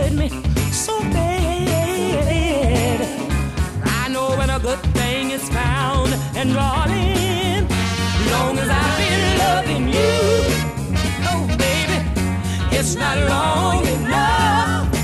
hurt me so bad. I know when a good thing is found, and darling, long as I've been loving you, oh baby, it's not long enough.